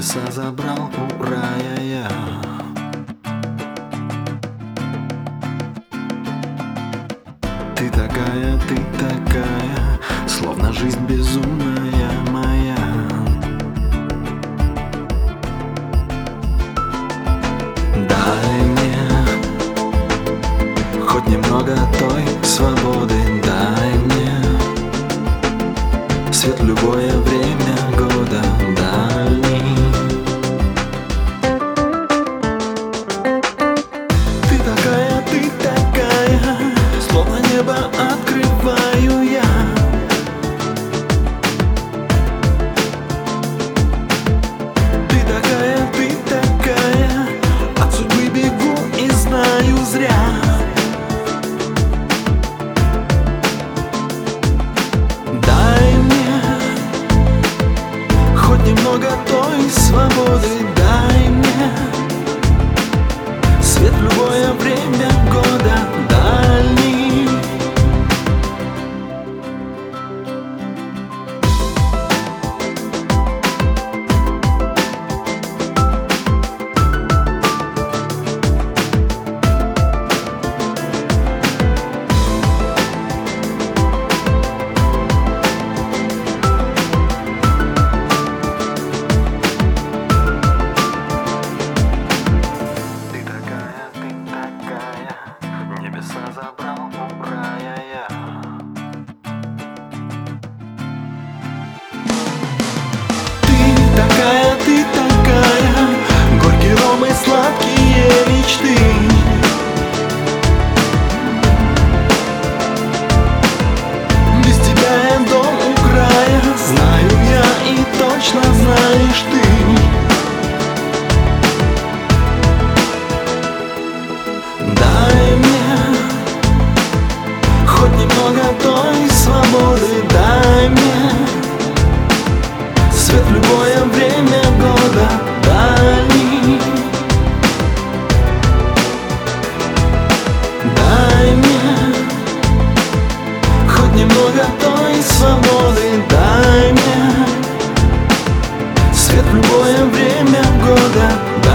небеса забрал у рая я. Ты такая, словно жизнь безумная моя. Дай мне хоть немного той свободы, дай мне свет в любое время года дальний. Ты такая, словно небо открываю я. Ты такая, от судьбы бегу и знаю зря. Дай мне хоть немного той свободы, дай мне свет в любое время года дальний. Небеса забрал у рая я. Ты такая, горький ром и сладкие мечты. Без тебя я дом у края, знаю я и точно знаешь ты. Дай мне хоть немного той свободы, дай мне свет в любое время года дальний. Дай мне хоть немного той свободы, дай мне свет в любое время года.